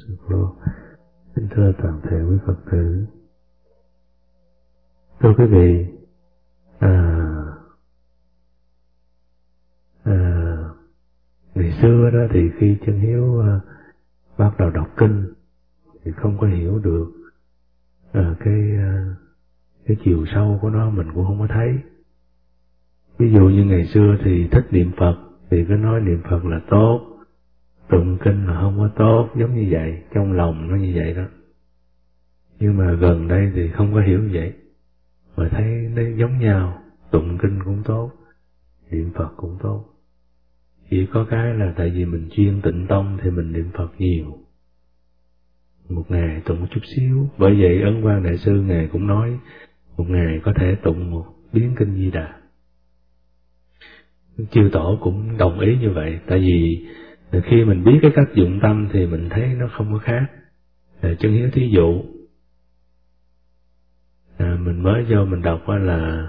sư cô. Kính thưa toàn thể quý Phật tử. Thưa quý vị, ngày xưa đó thì khi Chân Hiếu bắt đầu đọc kinh thì không có hiểu được cái chiều sâu của nó, mình cũng không có thấy. Ví dụ như ngày xưa thì thích niệm Phật thì cứ nói niệm Phật là tốt, tụng kinh là không có tốt, giống như vậy, trong lòng nó như vậy đó. Nhưng mà gần đây thì không có hiểu như vậy, mà thấy nó giống nhau, tụng kinh cũng tốt, niệm Phật cũng tốt. Chỉ có cái là tại vì mình chuyên tịnh tông thì mình niệm Phật nhiều, một ngày tụng một chút xíu. Bởi vậy Ấn Quang Đại Sư Ngài cũng nói một ngày có thể tụng một biến kinh Di Đà. Chư Tổ cũng đồng ý như vậy, tại vì khi mình biết cái cách dụng tâm thì mình thấy nó không có khác. Chân Hiếu thí dụ, mình mới vô mình đọc là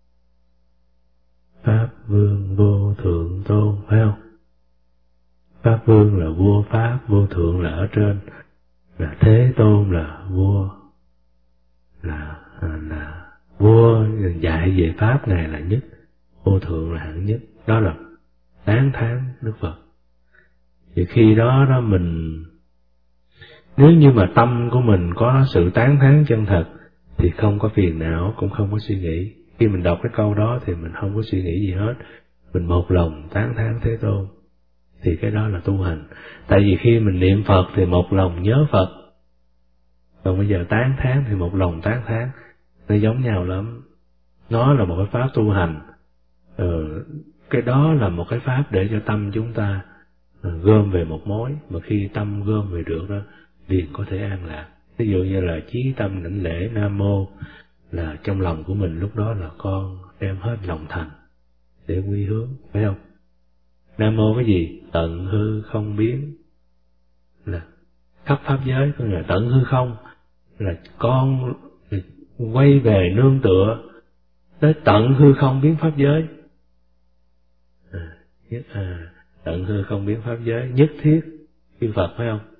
Pháp Vương Vô Thượng Tôn, phải không? Pháp Vương là vua Pháp, vô thượng là ở trên, là Thế Tôn là vua, là vua dạy về Pháp Ngài là nhất, vô thượng là hạng nhất. Đó là tán thán Đức Phật. Thì khi đó mình, nếu như mà tâm của mình có sự tán thán chân thật thì không có phiền não, cũng không có suy nghĩ. Khi mình đọc cái câu đó thì mình không có suy nghĩ gì hết, mình một lòng tán thán Thế Tôn, thì cái đó là tu hành. Tại vì khi mình niệm Phật thì một lòng nhớ Phật, còn bây giờ tán thán thì một lòng tán thán, nó giống nhau lắm. Nó là một cái pháp tu hành. Cái đó là một cái pháp để cho tâm chúng ta gom về một mối, mà khi tâm gom về được đó liền có thể an lạc. Ví dụ như là chí tâm đảnh lễ Nam Mô, là trong lòng của mình lúc đó là con đem hết lòng thành để quy hướng, phải không? Nam Mô cái gì? Tận hư không biến, là khắp pháp giới, có nghĩa là tận hư không, là con quay về nương tựa tới tận hư không biến pháp giới. Tận hư không biến pháp giới, nhất thiết chư Phật, phải không?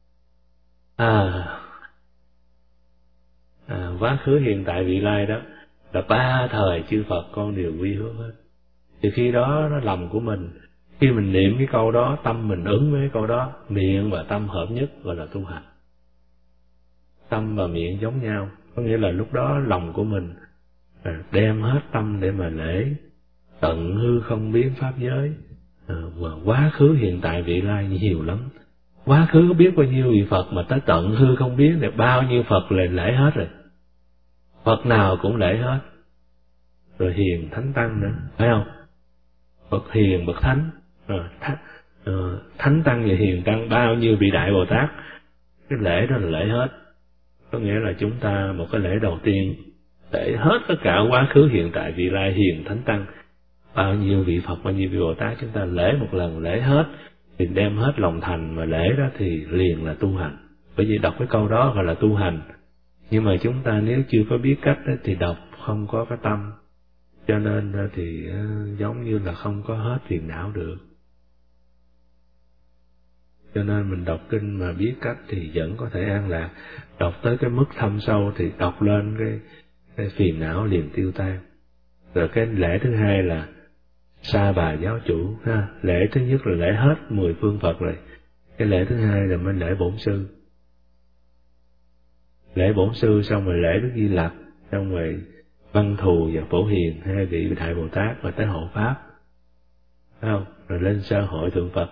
Quá khứ hiện tại vị lai đó là ba thời chư Phật con đều quy hướng hết. Thì khi đó nó lòng của mình, khi mình niệm cái câu đó, tâm mình ứng với cái câu đó, miệng và tâm hợp nhất gọi là tu hành. Tâm và miệng giống nhau, có nghĩa là lúc đó lòng của mình đem hết tâm để mà lễ tận hư không biến pháp giới. Và quá khứ hiện tại vị lai nhiều lắm. Quá khứ có biết bao nhiêu vị Phật, mà tới tận hư không biến thì bao nhiêu Phật là lễ hết rồi. Phật nào cũng lễ hết. Rồi hiền thánh tăng nữa, phải không? Bậc hiền, bậc thánh, thánh tăng và hiền tăng, bao nhiêu vị Đại Bồ Tát, cái lễ đó là lễ hết. Có nghĩa là chúng ta một cái lễ đầu tiên lễ hết tất cả quá khứ hiện tại vị lai hiền thánh tăng, bao nhiêu vị Phật, bao nhiêu vị Bồ Tát, chúng ta lễ một lần lễ hết, thì đem hết lòng thành mà lễ đó thì liền là tu hành. Bởi vì đọc cái câu đó gọi là tu hành. Nhưng mà chúng ta nếu chưa có biết cách đó, thì đọc không có cái tâm, cho nên thì giống như là không có hết phiền não được. Cho nên mình đọc kinh mà biết cách thì vẫn có thể an lạc. Đọc tới cái mức thâm sâu thì đọc lên cái phiền não liền tiêu tan. Rồi cái lễ thứ hai là Sa Bà giáo chủ ha. Lễ thứ nhất là lễ hết 10 phương Phật rồi. Cái lễ thứ hai là mới lễ bổn sư. Lễ bổn sư xong rồi lễ Đức Di Lặc, xong rồi Văn Thù và Phổ Hiền, hai vị Đại Bồ Tát, rồi tới hộ Pháp, phải không? Rồi lên Sơn hội Thượng Phật.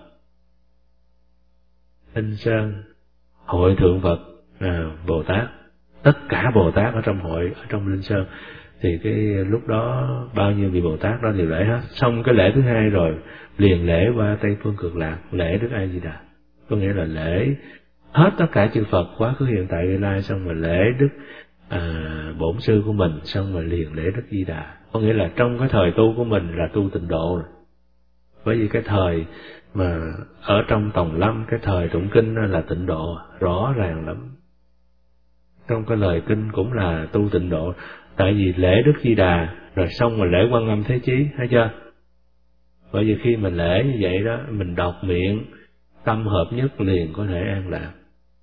Lên Sơn hội Thượng Phật Bồ Tát, tất cả Bồ Tát ở trong hội, ở trong Linh Sơn, thì cái lúc đó bao nhiêu vị Bồ Tát đó đều lễ hết. Xong cái lễ thứ hai rồi liền lễ qua Tây Phương Cực Lạc, lễ Đức A Di Đà, có nghĩa là lễ hết tất cả chư Phật quá khứ hiện tại vị lai, xong rồi lễ Đức bổn sư của mình, xong rồi liền lễ Đức Di Đà. Có nghĩa là trong cái thời tu của mình là tu tịnh độ rồi. Bởi vì cái thời mà ở trong Tòng Lâm, cái thời tụng kinh đó là tịnh độ rõ ràng lắm. Trong cái lời kinh cũng là tu tịnh độ. Tại vì lễ Đức Di Đà rồi xong rồi lễ Quan Âm Thế Chí, thấy chưa? Bởi vì khi mình lễ như vậy đó, mình đọc miệng tâm hợp nhất liền có thể an lạc.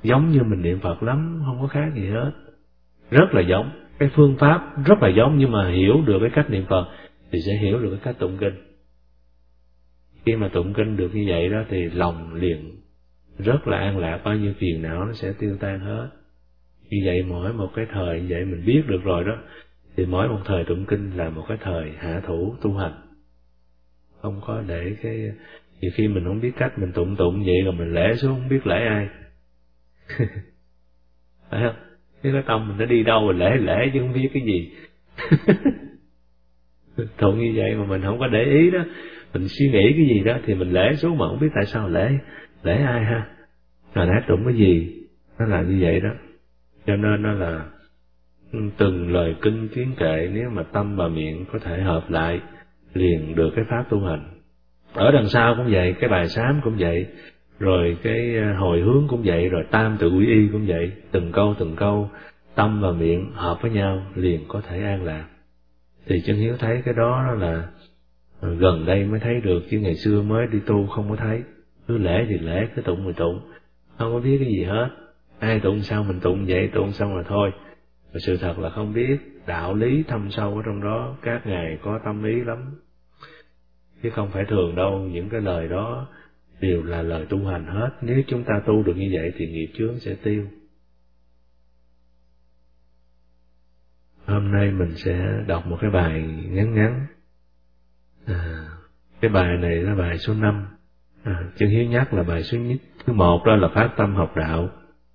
giống như mình niệm Phật lắm, không có khác gì hết, rất là giống. Cái phương pháp rất là giống, nhưng mà hiểu được cái cách niệm Phật thì sẽ hiểu được cái cách tụng kinh. Khi mà tụng kinh được như vậy đó thì lòng liền rất là an lạc, bao nhiêu phiền não nó sẽ tiêu tan hết. Như vậy mỗi một cái thời như vậy mình biết được rồi đó, thì mỗi một thời tụng kinh là một cái thời hạ thủ tu hành. Không có để cái nhiều khi mình không biết cách, mình tụng vậy rồi mình lễ xuống không biết lễ ai. Phải không? Cái tâm mình nó đi đâu rồi lễ chứ không biết cái gì. Tụng như vậy mà mình không có để ý đó, mình suy nghĩ cái gì đó thì mình lễ xuống mà không biết tại sao lễ ai ha, rồi nãy tụng cái gì, nó là như vậy đó. Cho nên nó là từng lời kinh kiến kệ, nếu mà tâm và miệng có thể hợp lại liền được cái pháp tu hành. Ở đằng sau cũng vậy, cái bài sám cũng vậy, rồi cái hồi hướng cũng vậy, rồi tam tự quy y cũng vậy, từng câu tâm và miệng hợp với nhau liền có thể an lạc. Thì Chân Hiếu thấy cái đó là gần đây mới thấy được, chứ ngày xưa mới đi tu không có thấy. Cứ lễ thì lễ, cứ tụng thì tụng, không có biết cái gì hết. Ai tụng sao mình tụng vậy, tụng xong là thôi. Và sự thật là không biết đạo lý thâm sâu ở trong đó, các ngài có tâm ý lắm, chứ không phải thường đâu. Những cái lời đó đều là lời tu hành hết. Nếu chúng ta tu được như vậy thì nghiệp chướng sẽ tiêu. Hôm nay mình sẽ đọc một cái bài ngắn. Cái bài này là bài số 5. Chân Hiếu nhắc là bài thứ 1 đó là phát tâm học đạo.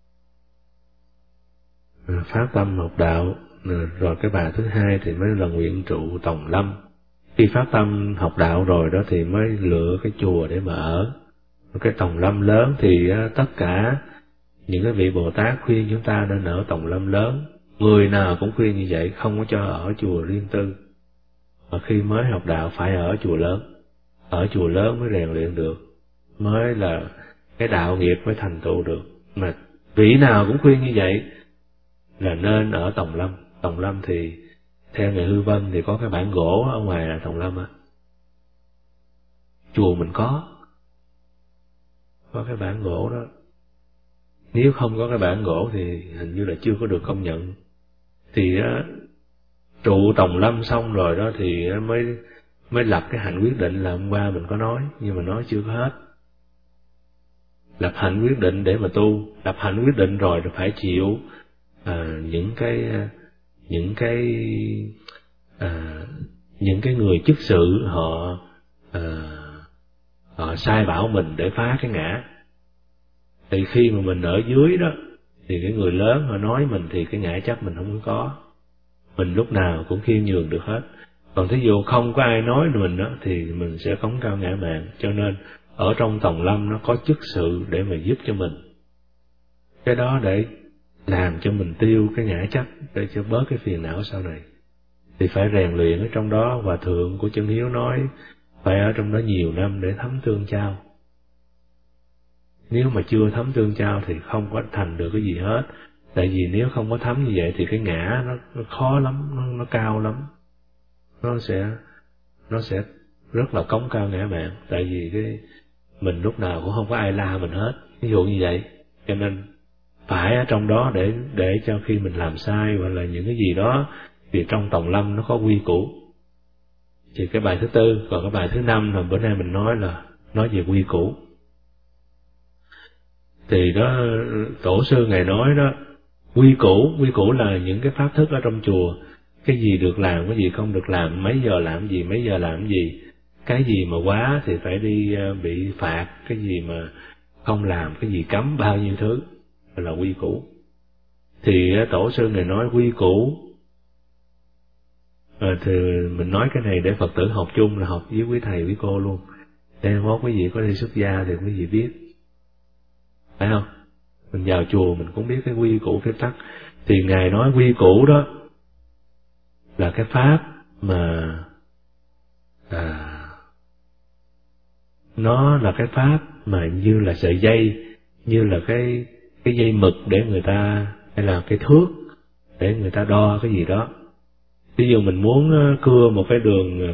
Phát tâm học đạo, rồi cái bài thứ 2 thì mới là nguyện trụ Tòng Lâm. Khi phát tâm học đạo rồi đó thì mới lựa cái chùa để mà ở. Cái Tòng Lâm lớn thì tất cả những cái vị Bồ Tát khuyên chúng ta nên ở Tòng Lâm lớn. Người nào cũng khuyên như vậy, không có cho ở chùa riêng tư. Mà khi mới học đạo phải ở chùa lớn. Ở chùa lớn mới rèn luyện được, mới là cái đạo nghiệp mới thành tựu được. Mà vị nào cũng khuyên như vậy là nên ở Tòng Lâm. Tòng Lâm thì theo Ngài Hư Vân thì có cái bản gỗ ở ngoài là Tòng Lâm á. Chùa mình có cái bản gỗ đó. Nếu không có cái bản gỗ thì hình như là chưa có được công nhận. Thì trụ Tòng Lâm xong rồi đó thì mới lập cái hạnh quyết định, là hôm qua mình có nói nhưng mà nói chưa có hết. Lập hạnh quyết định để mà tu, lập hạnh quyết định rồi phải chịu những cái người chức sự họ sai bảo mình để phá cái ngã. Thì khi mà mình ở dưới đó thì cái người lớn họ nói mình thì cái ngã chấp mình không có. Mình lúc nào cũng khiêm nhường được hết. Còn thí dụ không có ai nói mình đó thì mình sẽ cống cao ngã mạn. Cho nên ở trong Tòng Lâm nó có chức sự để mà giúp cho mình. Cái đó để làm cho mình tiêu cái ngã chấp, để cho bớt cái phiền não sau này. Thì phải rèn luyện ở trong đó. Hòa thượng của Chân Hiếu nói phải ở trong đó nhiều năm để thấm tương chao. Nếu mà chưa thấm tương chao thì không có thành được cái gì hết. Tại vì nếu không có thấm như vậy thì cái ngã nó khó lắm, nó cao lắm. Nó sẽ rất là cống cao ngã mạn. Tại vì mình lúc nào cũng không có ai la mình hết, ví dụ như vậy. Cho nên phải ở trong đó để cho khi mình làm sai hoặc là những cái gì đó thì trong Tòng Lâm nó có quy củ. Thì cái bài thứ 4, còn cái bài thứ 5 là bữa nay mình nói về quy củ. Thì đó tổ sư ngài nói đó, quy củ là những cái pháp thức ở trong chùa. Cái gì được làm, cái gì không được làm, mấy giờ làm gì, mấy giờ làm gì. Cái gì mà quá thì phải đi bị phạt, cái gì mà không làm, cái gì cấm, bao nhiêu thứ là quy củ. Thì tổ sư ngài nói quy củ, thì mình nói cái này để Phật tử học chung, là học với quý thầy quý cô luôn. Để mốt quý vị có đi xuất gia thì quý vị biết, phải không? Mình vào chùa mình cũng biết cái quy củ phép tắc. Thì ngài nói quy củ đó là cái pháp mà nó là cái pháp mà như là sợi dây, như là cái dây mực để người ta, hay là cái thước để người ta đo cái gì đó. Ví dụ mình muốn cưa một cái đường,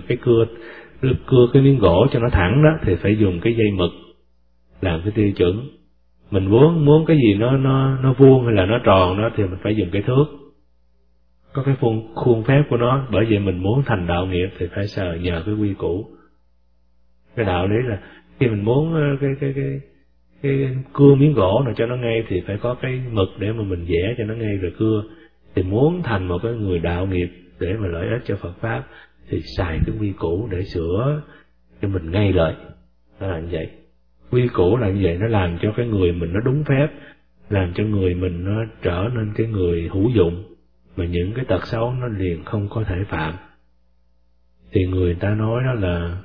cưa cái miếng gỗ cho nó thẳng đó thì phải dùng cái dây mực làm cái tiêu chuẩn. Mình muốn cái gì nó vuông hay là nó tròn đó thì mình phải dùng cái thước, có cái khuôn phép của nó. Bởi vậy mình muốn thành đạo nghiệp thì phải nhờ cái quy củ. Cái đạo lý là khi mình muốn cái cưa miếng gỗ nào cho nó ngay thì phải có cái mực để mà mình vẽ cho nó ngay rồi cưa. Thì muốn thành một cái người đạo nghiệp để mà lợi ích cho Phật pháp thì xài cái quy củ để sửa cho mình ngay lại. Nó là như vậy. Quy củ là như vậy, nó làm cho cái người mình nó đúng phép, làm cho người mình nó trở nên cái người hữu dụng, mà những cái tật xấu nó liền không có thể phạm. Thì người ta nói đó là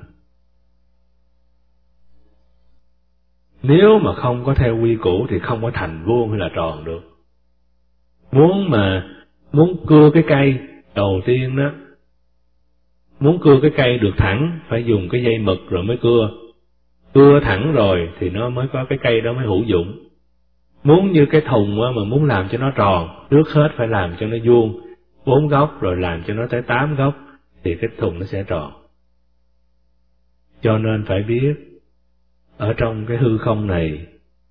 nếu mà không có theo quy củ thì không có thành vuông hay là tròn được. Muốn cưa cái cây đầu tiên đó, muốn cưa cái cây được thẳng phải dùng cái dây mực rồi mới cưa. Cưa thẳng rồi thì nó mới có cái cây đó mới hữu dụng. Muốn như cái thùng mà muốn làm cho nó tròn, trước hết phải làm cho nó vuông 4 góc rồi làm cho nó tới 8 góc thì cái thùng nó sẽ tròn. Cho nên phải biết ở trong cái hư không này,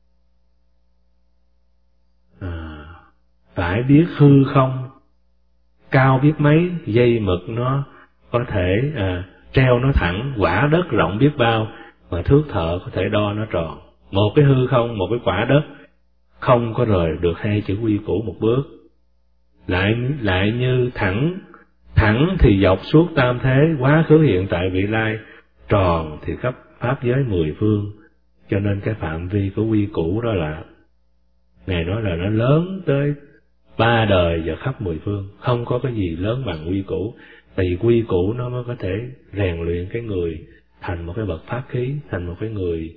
phải biết hư không cao biết mấy, dây mực nó có thể treo nó thẳng, quả đất rộng biết bao mà thước thợ có thể đo nó tròn. Một cái hư không, một cái quả đất không có rời được hai chữ quy củ một bước. Lại như thẳng thì dọc suốt tam thế, quá khứ hiện tại vị lai, tròn thì khắp pháp giới 10 phương. Cho nên cái phạm vi của quy củ đó là, Ngài nói là nó lớn tới 3 đời và khắp 10 phương, không có cái gì lớn bằng quy củ. Tại vì quy củ nó mới có thể rèn luyện cái người thành một cái bậc pháp khí, thành một cái người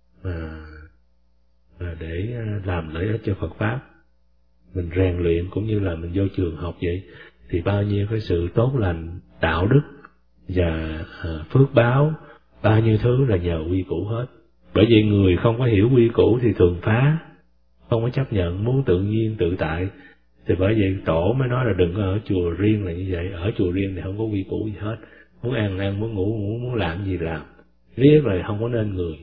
để làm lợi ích cho Phật pháp. Mình rèn luyện cũng như là mình vô trường học vậy, thì bao nhiêu cái sự tốt lành, đạo đức và phước báo, bao nhiêu thứ là nhờ quy củ hết. Bởi vì người không có hiểu quy củ thì thường phá, không có chấp nhận, muốn tự nhiên tự tại. Thì bởi vậy tổ mới nói là đừng có ở chùa riêng là như vậy. Ở chùa riêng thì không có quy củ gì hết, muốn ăn, muốn ngủ, muốn làm gì làm, riết rồi không có nên người,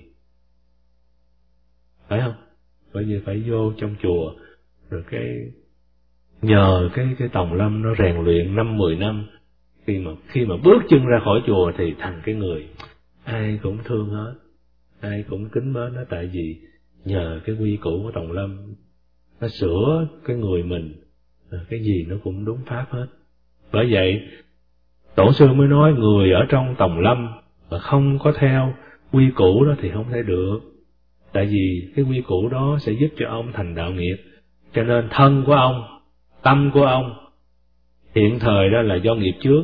phải không? Bởi vì phải vô trong chùa rồi nhờ cái tòng lâm nó rèn luyện 5-10 năm, khi mà bước chân ra khỏi chùa thì thành cái người ai cũng thương hết, ai cũng kính mến nó. Tại vì nhờ cái quy củ của tòng lâm nó sửa cái người mình, cái gì nó cũng đúng pháp hết. Bởi vậy tổ sư mới nói người ở trong tòng lâm mà không có theo quy củ đó thì không thể được. Tại vì cái quy củ đó sẽ giúp cho ông thành đạo nghiệp. Cho nên thân của ông, tâm của ông hiện thời đó là do nghiệp chướng.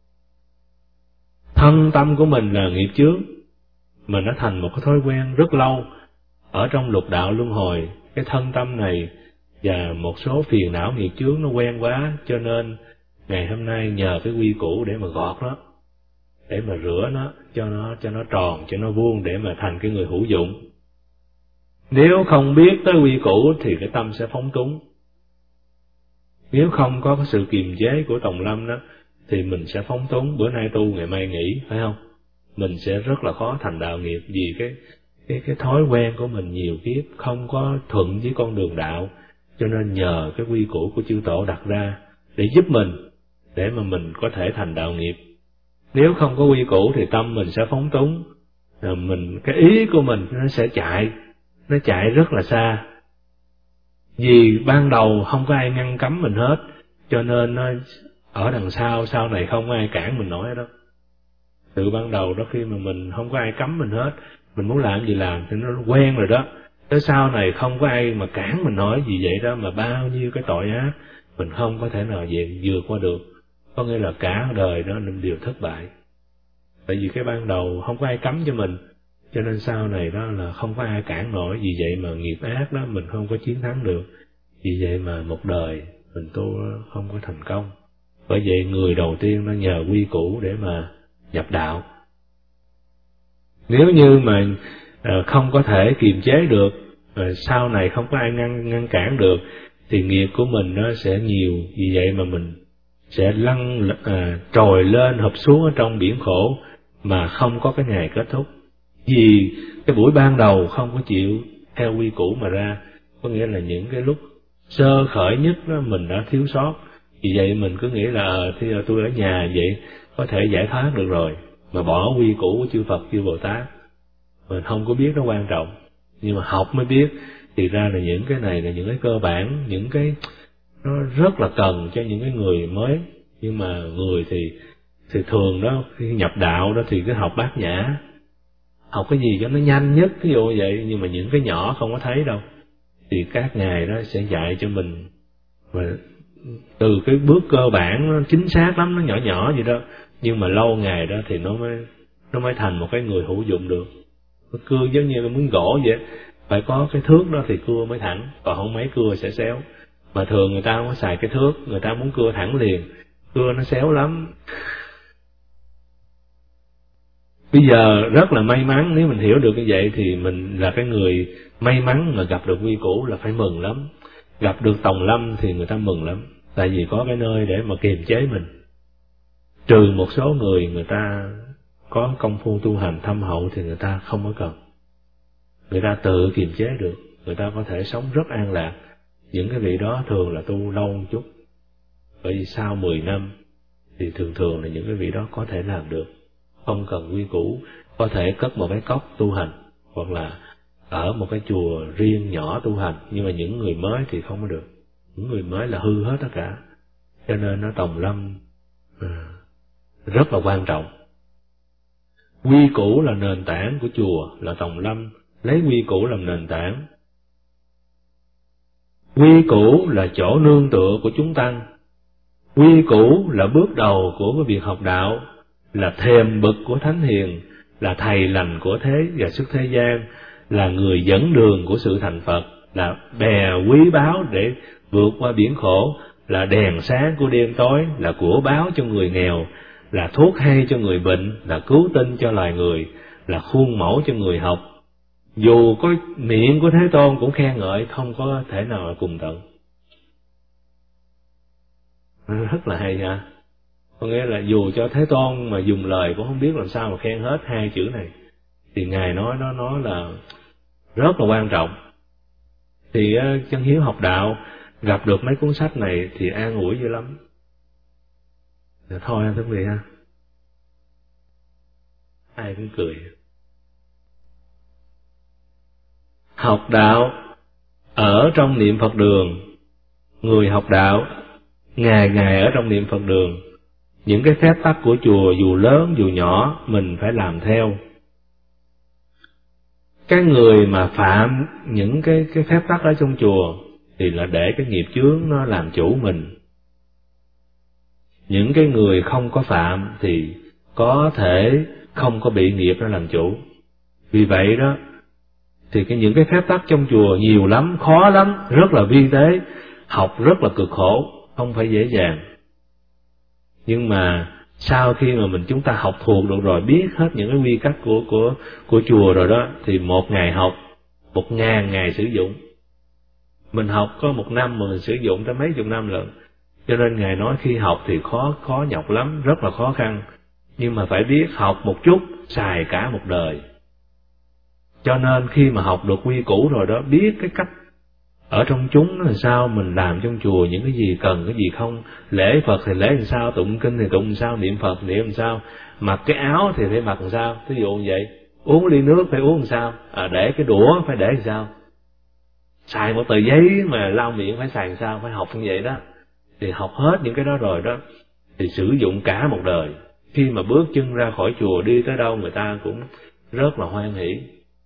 Thân tâm của mình là nghiệp chướng, mà nó thành một cái thói quen rất lâu ở trong lục đạo luân hồi. Cái thân tâm này và một số phiền não nghiệp chướng nó quen quá, cho nên ngày hôm nay nhờ cái quy củ để mà gọt nó, để mà rửa nó cho nó tròn, cho nó vuông, để mà thành cái người hữu dụng. Nếu không biết tới quy củ thì cái tâm sẽ phóng túng. Nếu không có cái sự kiềm chế của tòng lâm đó thì mình sẽ phóng túng, bữa nay tu ngày mai nghỉ, phải không? Mình sẽ rất là khó thành đạo nghiệp, vì cái thói quen của mình nhiều kiếp không có thuận với con đường đạo. Cho nên nhờ cái quy củ của chư tổ đặt ra để giúp mình, để mà mình có thể thành đạo nghiệp. Nếu không có quy củ thì tâm mình sẽ phóng túng, cái ý của mình nó sẽ chạy rất là xa. Vì ban đầu không có ai ngăn cấm mình hết, cho nên nó ở đằng sau này không có ai cản mình nổi đâu. Từ ban đầu đó, khi mà mình không có ai cấm mình hết, mình muốn làm gì làm thì nó quen rồi đó. Tới sau này không có ai mà cản mình nổi gì vậy đó, mà bao nhiêu cái tội ác mình không có thể nào vượt qua được. Có nghĩa là cả đời đó mình đều thất bại. Tại vì cái ban đầu không có ai cấm cho mình, cho nên sau này đó là không có ai cản nổi. Vì vậy mà nghiệp ác đó mình không có chiến thắng được. Vì vậy mà một đời mình tu không có thành công. Bởi vậy người đầu tiên nó nhờ quy củ để mà nhập đạo. Nếu như mà không có thể kiềm chế được, sau này không có ai ngăn cản được, thì nghiệp của mình nó sẽ nhiều. Vì vậy mà mình sẽ trồi lên hợp xuống ở trong biển khổ mà không có cái ngày kết thúc. Vì cái buổi ban đầu không có chịu theo quy củ mà ra, có nghĩa là những cái lúc sơ khởi nhất đó mình đã thiếu sót, vì vậy mình cứ nghĩ là thì tôi ở nhà vậy có thể giải thoát được rồi, mà bỏ quy củ của chư Phật chư Bồ Tát, mình không có biết nó quan trọng, nhưng mà học mới biết thì ra là những cái này là những cái cơ bản, những cái nó rất là cần cho những cái người mới. Nhưng mà người thì thường đó khi nhập đạo đó thì cứ học bát nhã, học cái gì cho nó nhanh nhất, ví dụ vậy, nhưng mà những cái nhỏ không có thấy đâu, thì các ngài đó sẽ dạy cho mình, và từ cái bước cơ bản nó chính xác lắm, nó nhỏ nhỏ vậy đó, nhưng mà lâu ngày đó thì nó mới thành một cái người hữu dụng được. Cưa giống như cái miếng gỗ vậy, phải có cái thước đó thì cưa mới thẳng, còn không mấy cưa sẽ xéo. Mà thường người ta không có xài cái thước, người ta muốn cưa thẳng liền, cưa nó xéo lắm. Bây giờ rất là may mắn, nếu mình hiểu được như vậy thì mình là cái người may mắn mà gặp được quy củ là phải mừng lắm. Gặp được Tòng Lâm thì người ta mừng lắm, tại vì có cái nơi để mà kiềm chế mình. Trừ một số người ta có công phu tu hành thâm hậu thì người ta không có cần, người ta tự kiềm chế được, người ta có thể sống rất an lạc. Những cái vị đó thường là tu lâu một chút, bởi vì sau 10 năm thì thường là những cái vị đó có thể làm được, không cần quy củ, có thể cất một cái cốc tu hành, hoặc là ở một cái chùa riêng nhỏ tu hành. Nhưng mà những người mới thì không có được, những người mới là hư hết tất cả. Cho nên nó Tòng Lâm rất là quan trọng. Quy củ là nền tảng của chùa, là Tòng Lâm lấy quy củ làm nền tảng. Quy củ là chỗ nương tựa của chúng tăng, quy củ là bước đầu của cái việc học đạo, là thềm bậc của thánh hiền, là thầy lành của thế và xuất thế gian, là người dẫn đường của sự thành Phật, là bè quý báu để vượt qua biển khổ, là đèn sáng của đêm tối, là của báo cho người nghèo, là thuốc hay cho người bệnh, là cứu tinh cho loài người, là khuôn mẫu cho người học. Dù có miệng của Thế Tôn cũng khen ngợi, không có thể nào là cùng tận. Rất là hay ha. Có nghĩa là dù cho Thế Tôn mà dùng lời cũng không biết làm sao mà khen hết hai chữ này, thì Ngài nói nó là rất là quan trọng. Thì chân hiếu học đạo gặp được mấy cuốn sách này thì an ủi dữ lắm. Rồi thôi anh thưa quý vị ha, ai cũng cười. Học đạo ở trong niệm Phật đường, người học đạo ngày ở trong niệm Phật đường, những cái phép tắc của chùa dù lớn dù nhỏ mình phải làm theo. Cái người mà phạm những cái phép tắc ở trong chùa thì là để cái nghiệp chướng nó làm chủ mình. Những cái người không có phạm thì có thể không có bị nghiệp nó làm chủ. Vì vậy đó thì những cái phép tắc trong chùa nhiều lắm, khó lắm, rất là vi tế, học rất là cực khổ, không phải dễ dàng. Nhưng mà sau khi mà chúng ta học thuộc được rồi, biết hết những cái quy cách của chùa rồi đó, thì một ngày học 1000 ngày sử dụng. Mình học có 1 năm mà mình sử dụng tới mấy chục năm lận. Cho nên Ngài nói khi học thì khó nhọc lắm, rất là khó khăn. Nhưng mà phải biết học một chút, xài cả một đời. Cho nên khi mà học được quy củ rồi đó, biết cái cách ở trong chúng là sao, mình làm trong chùa những cái gì cần, cái gì không, lễ Phật thì lễ làm sao, tụng kinh thì tụng làm sao, niệm Phật niệm làm sao, mặc cái áo thì phải mặc làm sao, ví dụ như vậy, uống ly nước phải uống làm sao, để cái đũa phải để làm sao, xài một tờ giấy mà lau miệng phải xài làm sao, phải học như vậy đó. Thì học hết những cái đó rồi đó thì sử dụng cả một đời. Khi mà bước chân ra khỏi chùa đi tới đâu người ta cũng rất là hoan hỷ.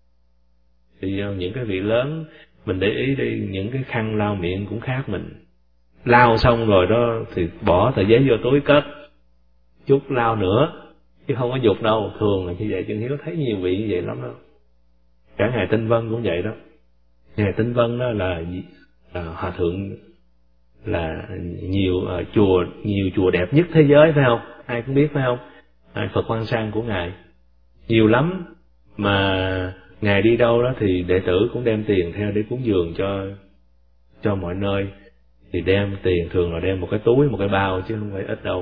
Thì những cái vị lớn mình để ý đi, những cái khăn lau miệng cũng khác mình. Lau xong rồi đó thì bỏ tờ giấy vô túi cất, chút lau nữa, chứ không có dục đâu. Thường là như vậy, Chân Hiếu thấy nhiều vị như vậy lắm đó. Cả Ngài Tinh Vân cũng vậy đó. Ngài Tinh Vân đó là hòa thượng, là nhiều chùa đẹp nhất thế giới phải không? Ai cũng biết phải không? Phật Quan Sang của Ngài nhiều lắm, mà Ngài đi đâu đó thì đệ tử cũng đem tiền theo để cúng dường cho mọi nơi. Thì đem tiền thường là đem một cái túi, một cái bao chứ không phải ít đâu.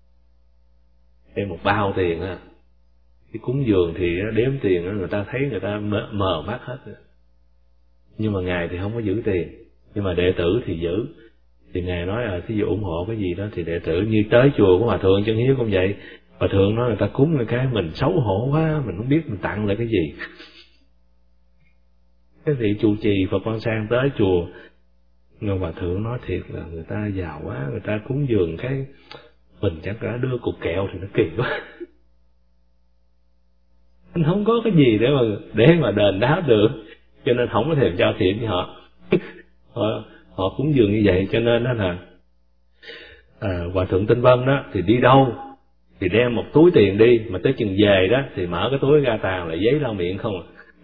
Đem một bao tiền á. Cái cúng dường thì đếm tiền đó, người ta thấy người ta mờ mắt hết. nhưng mà Ngài thì không có giữ tiền, nhưng mà đệ tử thì giữ. Thì Ngài nói thí dụ ủng hộ cái gì đó thì đệ tử, như tới chùa của Hòa Thượng Chân Hiếu cũng vậy. Hòa Thượng nói người ta cúng cái mình xấu hổ quá, mình không biết mình tặng lại cái gì. Cái vị trụ trì Phật Quan Sang tới chùa, nhưng Hòa Thượng nói thiệt là người ta giàu quá, người ta cúng dường cái mình chẳng cả đưa cục kẹo thì nó kỳ quá. Anh không có cái gì để mà đền đáp được, cho nên không có thèm cho thiện với họ. Họ cúng dường như vậy, cho nên đó là Hòa Thượng Tinh Vân đó thì đi đâu thì đem một túi tiền đi, mà tới chừng về đó thì mở cái túi ra toàn là giấy lau miệng không à.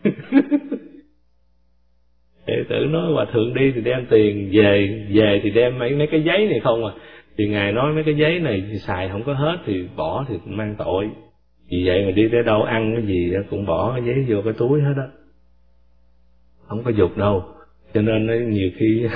Đệ tử nói Hòa Thượng đi thì đem tiền, về thì đem mấy cái giấy này không à. Thì Ngài nói mấy cái giấy này thì xài không có hết thì bỏ thì mang tội. Vì vậy mà đi tới đâu ăn cái gì cũng bỏ cái giấy vô cái túi hết á, không có dục đâu. Cho nên nhiều khi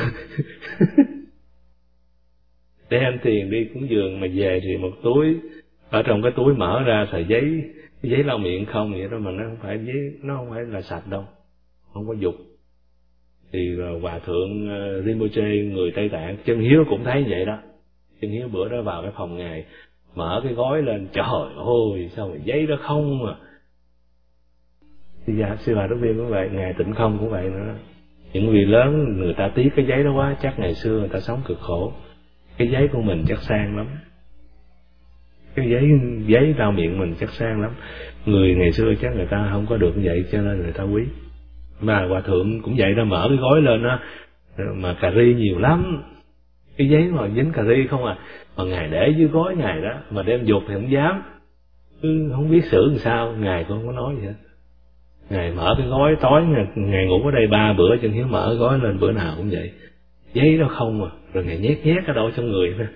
đem tiền đi cúng dường mà về thì một túi, ở trong cái túi mở ra xài giấy lau miệng không vậy đó, mà nó không phải là sạch đâu, không có dục. Thì Hòa Thượng Rinpoche người Tây Tạng Chân Hiếu cũng thấy vậy đó. Chân Hiếu bữa đó vào cái phòng Ngài, mở cái gói lên, trời ơi sao mà giấy đó không à. Thì sư Bà Đức Viên cũng vậy, Ngài Tịnh Không cũng vậy nữa. Những vị lớn người ta tiếc cái giấy đó quá, chắc ngày xưa người ta sống cực khổ. Cái giấy của mình chắc sang lắm, cái giấy lau miệng mình chắc sang lắm. Người ngày xưa chắc người ta không có được như vậy, cho nên người ta quý. Mà Hòa Thượng cũng vậy đó, mở cái gói lên đó mà cà ri nhiều lắm, cái giấy mà dính cà ri không à. Mà Ngài để dưới gói Ngài đó, mà đem dục thì không dám, không biết xử làm sao. Ngài cũng không có nói gì hết. Ngài mở cái gói tối, Ngài ngủ ở đây 3 bữa, Chân Hiếu mở gói lên bữa nào cũng vậy, giấy đó không à. Rồi Ngài nhét ở đâu trong người nữa.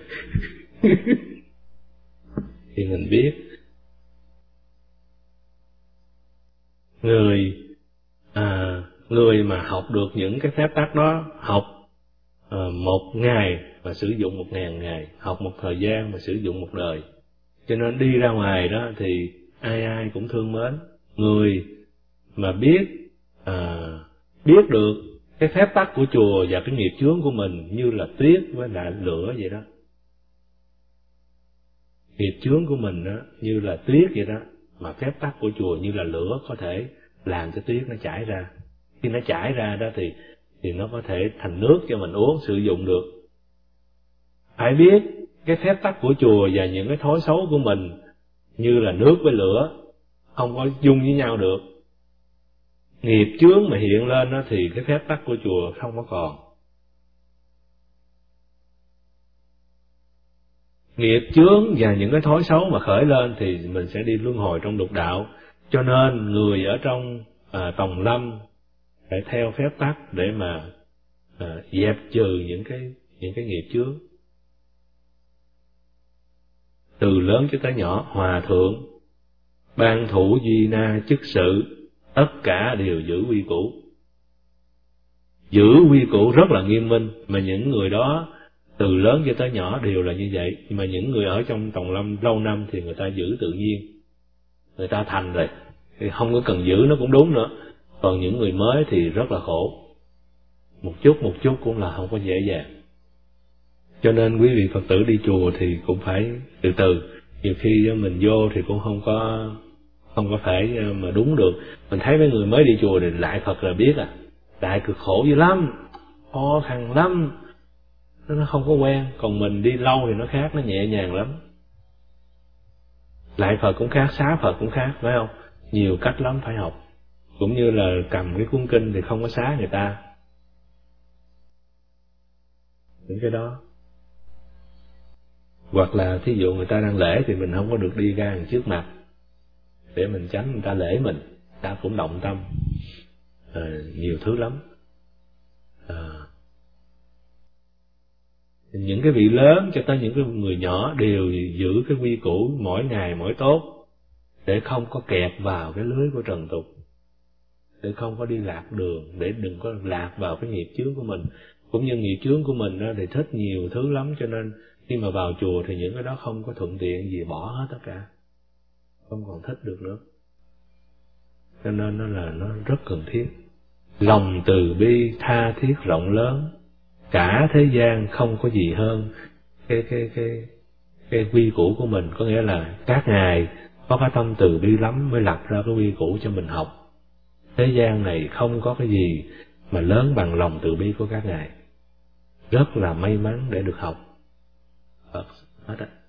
Thì mình biết người mà học được những cái phép tắc đó, học 1 ngày mà sử dụng 1000 ngày, học một thời gian mà sử dụng 1 đời. Cho nên đi ra ngoài đó thì ai cũng thương mến. Người mà biết được cái phép tắc của chùa và cái nghiệp chướng của mình như là tuyết với lại lửa vậy đó. Nghiệp chướng của mình đó như là tuyết vậy đó, mà phép tắc của chùa như là lửa, có thể làm cho tuyết nó chảy ra. Khi nó chảy ra đó thì nó có thể thành nước cho mình uống, sử dụng được. Phải biết cái phép tắc của chùa và những cái thói xấu của mình như là nước với lửa, không có dung với nhau được. Nghiệp chướng mà hiện lên đó thì cái phép tắc của chùa không có còn. Nghiệp chướng và những cái thói xấu mà khởi lên thì mình sẽ đi luân hồi trong lục đạo. Cho nên người ở trong tòng lâm phải theo phép tắc để mà dẹp trừ những cái nghiệp chướng. Từ lớn cho tới nhỏ, hòa thượng, ban thủ duy na chức sự, tất cả đều giữ quy củ. Giữ quy củ rất là nghiêm minh, mà những người đó từ lớn cho tới nhỏ đều là như vậy. Nhưng mà những người ở trong tòng lâm lâu năm thì người ta giữ tự nhiên, người ta thành rồi, thì không có cần giữ nó cũng đúng nữa. Còn những người mới thì rất là khổ, một chút cũng là không có dễ dàng. Cho nên quý vị Phật tử đi chùa thì cũng phải từ từ. Nhiều khi mình vô thì cũng không có phải mà đúng được. Mình thấy mấy người mới đi chùa thì lại Phật là biết lại cực khổ dữ lắm, khó khăn lắm, nó không có quen. Còn mình đi lâu thì nó khác, nó nhẹ nhàng lắm. Lại Phật cũng khác, xá Phật cũng khác, phải không? Nhiều cách lắm phải học. Cũng như là cầm cái cuốn kinh thì không có xá người ta. Những cái đó. Hoặc là thí dụ người ta đang lễ thì mình không có được đi ra trước mặt để mình tránh người ta lễ mình, ta cũng động tâm. Nhiều thứ lắm. Những cái vị lớn cho tới những cái người nhỏ đều giữ cái quy củ mỗi ngày mỗi tốt, để không có kẹt vào cái lưới của trần tục, để không có đi lạc đường, để đừng có lạc vào cái nghiệp chướng của mình. Cũng như nghiệp chướng của mình đó, thì thích nhiều thứ lắm, cho nên khi mà vào chùa thì những cái đó không có thuận tiện gì, bỏ hết tất cả, không còn thích được nữa. Cho nên nó rất cần thiết. lòng từ bi tha thiết rộng lớn, cả thế gian không có gì hơn cái quy củ của mình, có nghĩa là các ngài có cái tâm từ bi lắm mới lập ra cái quy củ cho mình học. Thế gian này không có cái gì mà lớn bằng lòng từ bi của các ngài. Rất là may mắn để được học. Hết á.